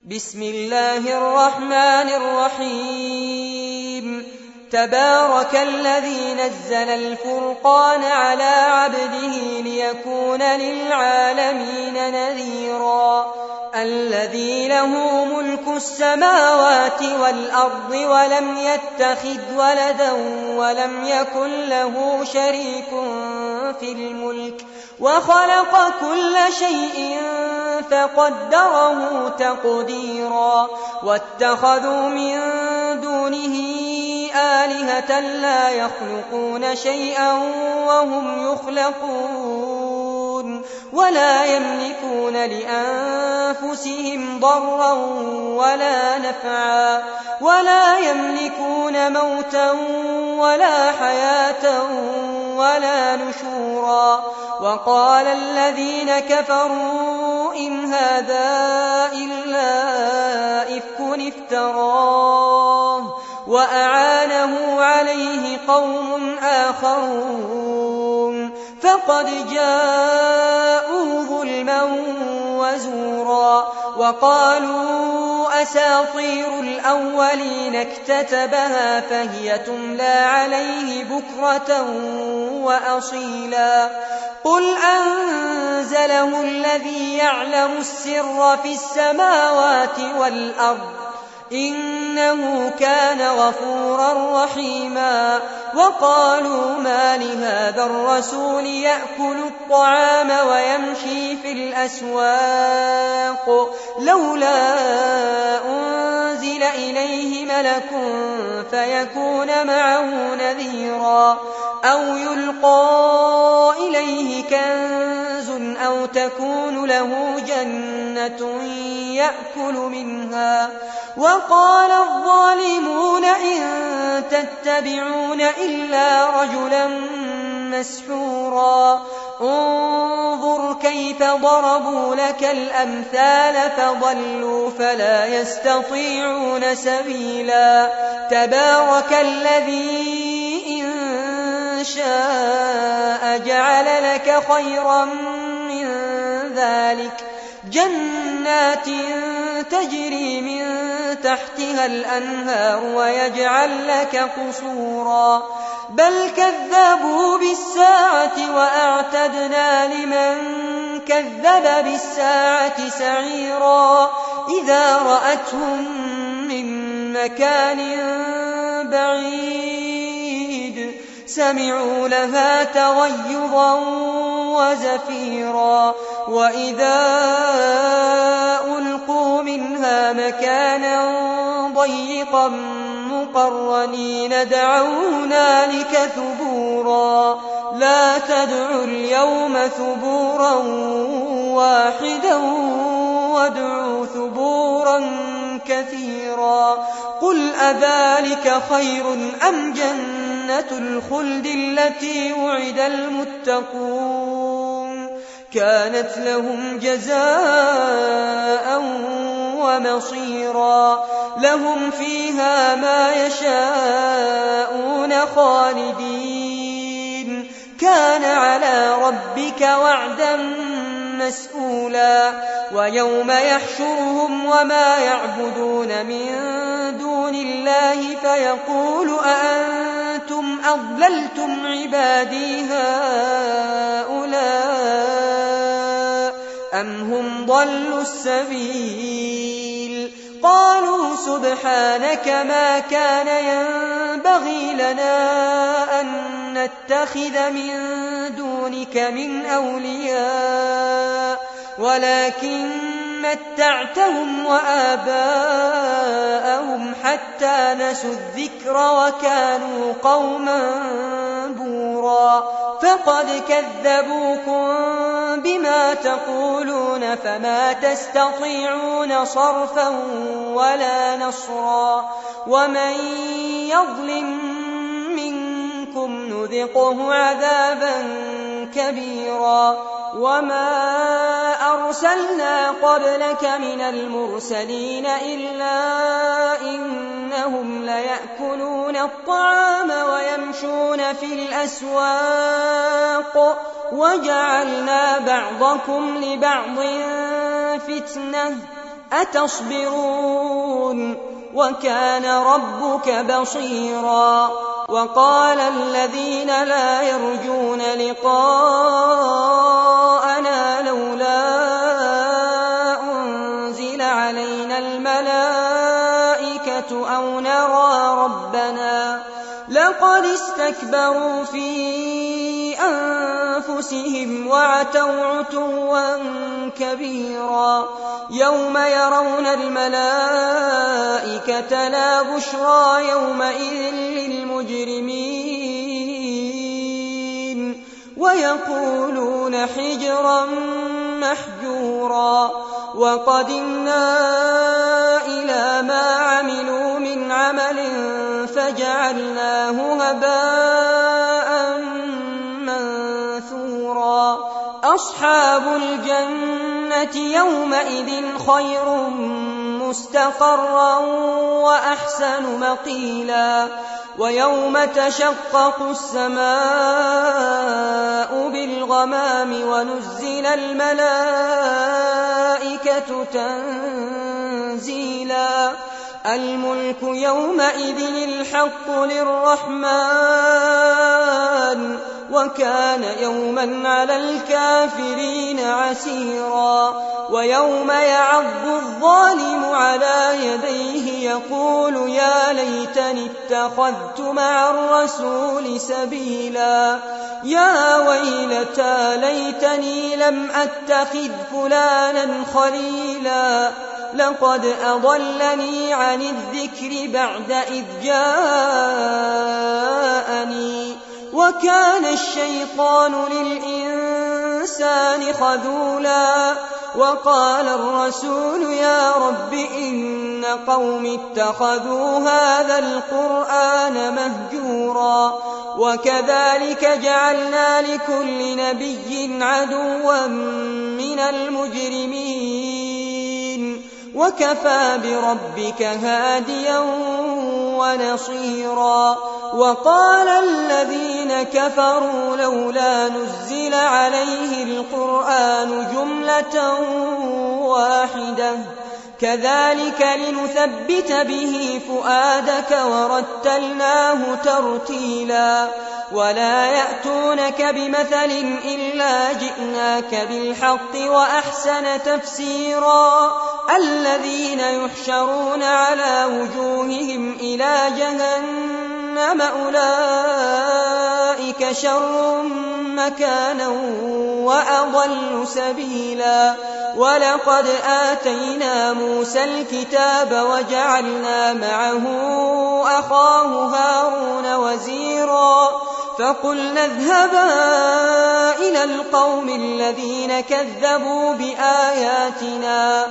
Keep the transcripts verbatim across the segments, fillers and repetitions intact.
بسم الله الرحمن الرحيم تبارك الذي نزل الفرقان على عبده ليكون للعالمين نذيرا الذي له ملك السماوات والأرض ولم يتخذ ولدا ولم يكن له شريك في الملك وخلق كل شيء فقدره تقديرا واتخذوا من دونه آلهة لا يخلقون شيئا وهم يخلقون ولا يملكون لأنفسهم ضرا ولا نفعا ولا يملكون موتا ولا حياة ولا نشورا وقال الذين كفروا إن هذا إلا إفك افتراه وأعانه عليه قوم آخرون فقد جاءوا ظلما وزورا وقالوا أساطير الأولين اكتتبها فهي تملى عليه بكرة وأصيلا قل أنزله الذي يعلم السر في السماوات والأرض إنه كان غفورا رحيما وقالوا ما لهذا الرسول يأكل الطعام ويمشي في الأسواق لولا أنزل إليه ملك فيكون معه نذيرا أو يلقى إليه كنز أو تكون له جنة يأكل منها وقال الظالمون إن تتبعون إلا رجلا مسحورا انظر كيف ضربوا لك الأمثال فضلوا فلا يستطيعون سبيلا تبارك الذي إن شاء جعل لك خيرا من ذلك جنات تجري من تحتها الأنهار ويجعل لك قصورا بل كذبوا بالساعة وأعتدنا لمن كذب بالساعة سعيرا إذا رأتهم من مكان بعيد سمعوا لها تغيظا وزفيرا وإذا ألقوا منها مكانا ضيقا مقرنين دعوا هنالك ثبورا لا تدعوا اليوم ثبورا واحدا وادعوا ثبورا كثيرا قل أذلك خير أم جنة الخلد التي وعد المتقون كانت لهم جزاء ومصيرا لهم فيها ما يشاءون خالدين كان على ربك وعدا مسئولا ويوم يحشرهم وما يعبدون من دون الله فيقول أأنتم أضللتم عبادي هؤلاء أم هم ضلوا السبيل قالوا سبحانك ما كان ينبغي لنا أن نتخذ من دونك من أولياء ولكن متعتهم وآباءهم حتى نسوا الذكر وكانوا قوما بورا فقد كذبوكم بما تقولون فما تستطيعون صرفا ولا نصرا ومن يظلم منكم نذقه عذابا كبيرا وما أرسلنا قبلك من المرسلين إلا إنهم ليأكلون الطعام ويمشون في الأسواق وجعلنا بعضكم لبعض فتنة أتصبرون وكان ربك بصيرا وقال الذين لا يرجون لقاءنا لولا أنزل علينا الملائكة أو نرى ربنا لقد استكبروا في أنفسهم وعتوا عتوا كبيرا يوم يرون الملائكة لا بشرى يومئذ للمجرمين ويقولون حجرا محجورا وقدمنا إلى ما عملوا من عمل فجعلناه هباء منثورا أصحاب الجنة يومئذ خير مستقرا وأحسن مقيلا ويوم تشقق السماء بالغمام ونزل الملائكة تنزيلا الملك يومئذ الحق للرحمن وكان يوما على الكافرين عسيرا ويوم يعض الظالم على يديه يقول يا ليتني اتخذت مع الرسول سبيلا يا ويلتى ليتني لم أتخذ فلانا خليلا لقد أضلني عن الذكر بعد إذ جاءني وكان الشيطان للإنسان خذولا وقال الرسول يا رب إن قوم اتخذوا هذا القرآن مهجورا وكذلك جعلنا لكل نبي عدوا من المجرمين وكفى بربك هاديا ونصيرا وقال الذين كفروا لولا نزل عليه القرآن جملة واحدة كذلك لنثبت به فؤادك ورتلناه ترتيلا ولا يأتونك بمثل إلا جئناك بالحق وأحسن تفسيرا الذين يحشرون على وجوههم إلى جهنم أولئك شر مكانا وأضل سبيلا ولقد آتينا موسى الكتاب وجعلنا معه أخاه هارون وزيرا فقلنا اذهبا إلى القوم الذين كذبوا بآياتنا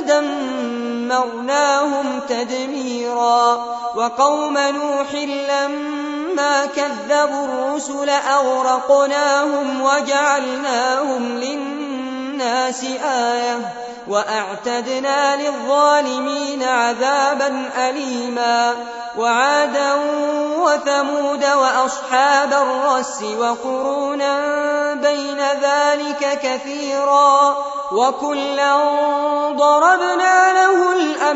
فدمرناهم تدميرا وقوم نوح لما كذبوا الرسل أغرقناهم وجعلناهم للناس آية وأعتدنا للظالمين عذابا أليما وعادا وثمود وأصحاب الرس وقرونا بين ذلك كثيرا وكلا ضربنا له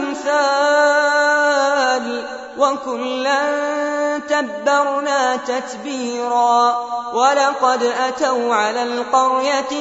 الأمثال وكلا تبرنا تتبيرا ولقد أتوا على القرية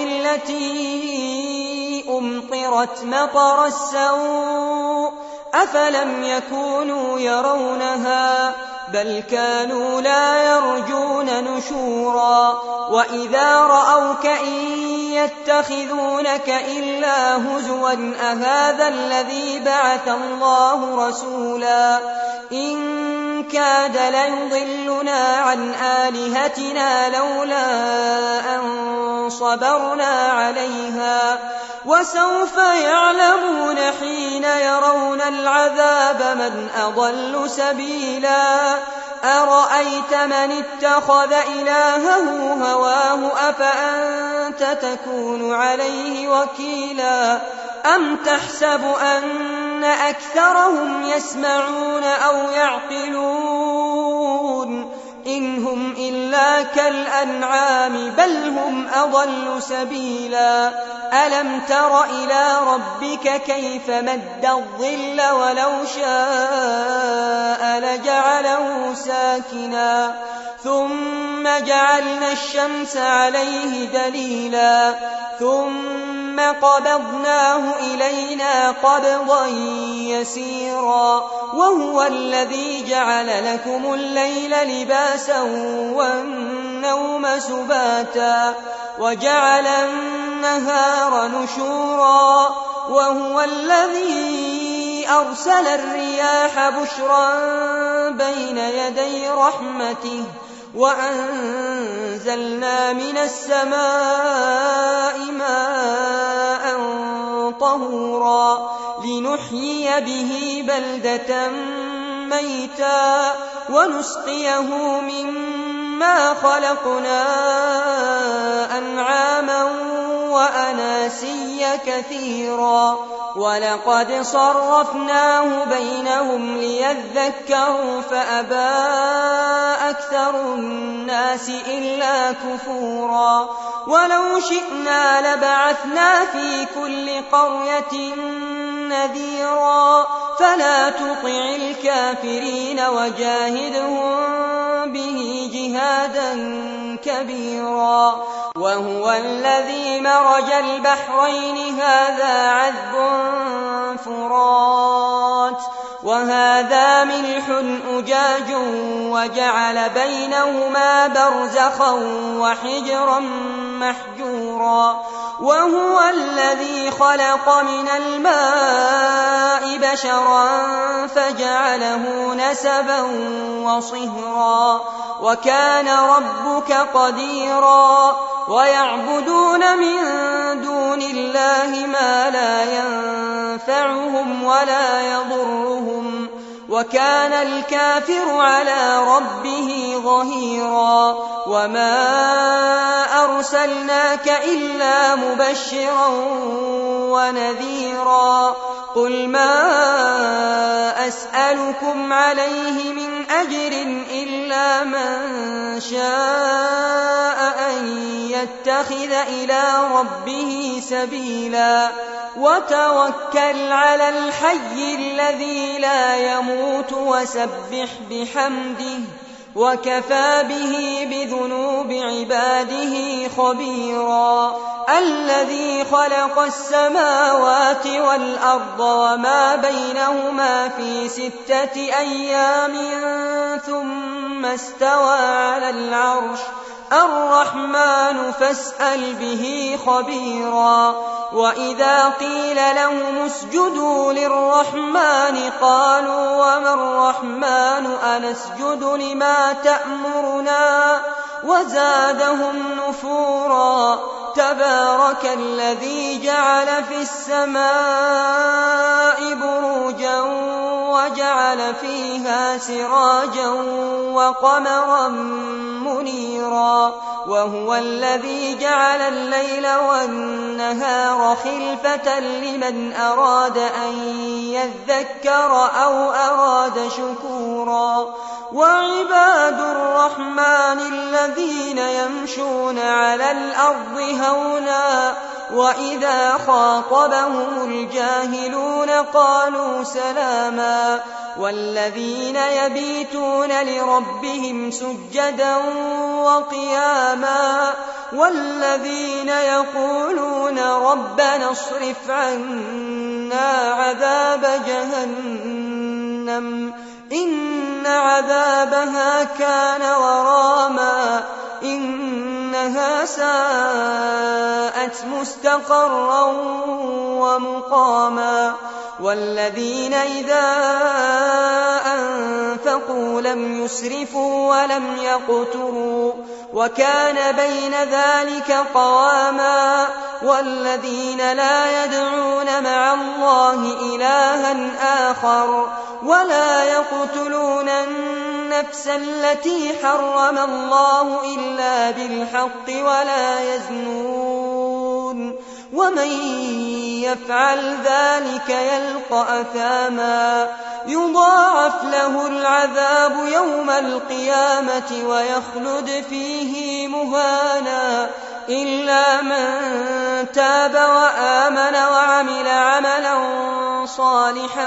التي أمطرت مطر السوء أفلم يكونوا يرونها بل كانوا لا يرجون نشورا وإذا رأوك إن يتخذونك إلا هزوا أهذا الذي بعث الله رسولا إن كاد ليضلنا عن آلهتنا لولا أن صبرنا عليها وسوف يعلمون حين يرون العذاب من أضل سبيلا أرأيت من اتخذ إلهه هواه أفأنت تكون عليه وكيلا أم تحسب أن أكثرهم يسمعون أو يعقلون إن هم إلا كالأنعام بل هم أضل سبيلا ألم تر إلى ربك كيف مد الظل ولو شاء لجعله ساكنا ثم جعلنا الشمس عليه دليلا ثم قبضناه إلينا قبضا يسيرا وهو الذي جعل لكم الليل لباسا والنوم سباتا وجعل النهار نشورا وهو الذي أرسل الرياح بشرا بين يدي رحمته وأنزلنا من السماء ماء طهورا لنحيي به بلدة ميتا ونسقيه مما خلقنا أنعاما وأناسيا كثيرا ولقد صرفناه بينهم ليذكروا فأبى أكثر الناس إلا كفورا ولو شئنا لبعثنا في كل قرية نذيرا فلا تطع الكافرين وجاهدهم به جهادا كبيرا وهو الذي مرج البحرين هذا عذب فرات وهذا ملح أجاج وجعل بينهما برزخا وحجرا محجورا وهو الذي خلق من الماء بشرا فجعله نسبا وصهرا وكان ربك قديرا ويعبدون من دون الله ما لا ينفعهم ولا يضرهم وكان الكافر على ربه ظهيرا وما أرسلناك إلا مبشرا ونذيرا قل ما أسألكم عليه من أجر إلا من شاء أن يتخذ إلى ربه سبيلا وتوكل على الحي الذي لا يموت وسبح بحمده وكفى به بذنوب عباده خبيرا الذي خلق السماوات والأرض وما بينهما في ستة أيام ثم استوى على العرش الرحمن فاسأل به خبيرا وإذا قيل لهم اسجدوا للرحمن قالوا وما الرحمن أنسجد لما تأمرنا وزادهم نفورا تبارك الذي جعل في السماء بروجا وجعل فيها سراجا وقمرا منيرا وهو الذي جعل الليل والنهار خلفة لمن أراد أن يذكر أو أراد شكورا وعباد الرحمن الذين يمشون على الأرض هونا وإذا خاطبهم الجاهلون قالوا سلاما والذين يبيتون لربهم سجدا وقياما والذين يقولون ربنا اصرف عنا عذاب جهنم إن عذابها كان غراما إنها ساءت مستقرا ومقاما والذين إذا أنفقوا لم يسرفوا ولم يقتروا وكان بين ذلك قواما والذين لا يدعون مع الله إلها آخر ولا يقتلون النفس التي حرم الله إلا بالحق ولا يزنون ومن يفعل ذلك يلقى أثاما يضاعف له العذاب يوم القيامة ويخلد فيه مهانا إلا من تاب وآمن وعمل عملا صالحا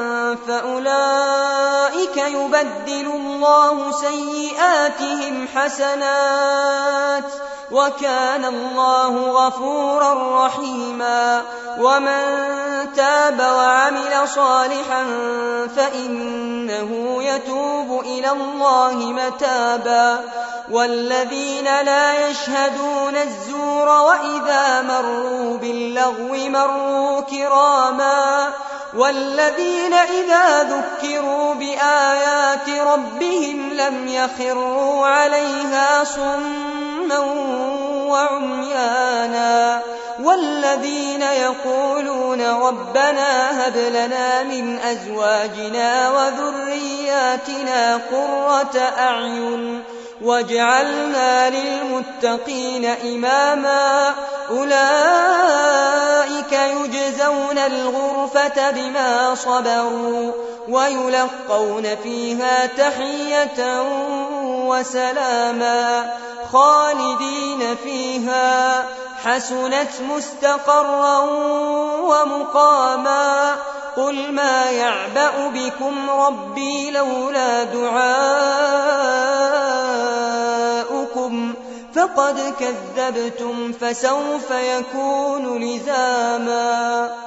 فأولئك يبدل الله سيئاتهم حسنات وكان الله غفورا رحيما ومن تاب وعمل صالحا فإنه يتوب إلى الله متابا والذين لا يشهدون الزور وإذا مروا باللغو مروا كراما والذين إذا ذكروا بآيات ربهم لم يخروا عليها صما وعميانا والذين يقولون ربنا هب لنا من أزواجنا وذرياتنا قرة أعين واجعلنا للمتقين إماما أولئك يجزون الغرفة بما صبروا ويلقون فيها تحية وسلاما خالدين فيها حسنت مستقرا ومقاما قل ما يعبأ بكم ربي لولا دعاؤكم فقد كذبتم فسوف يكون لزاما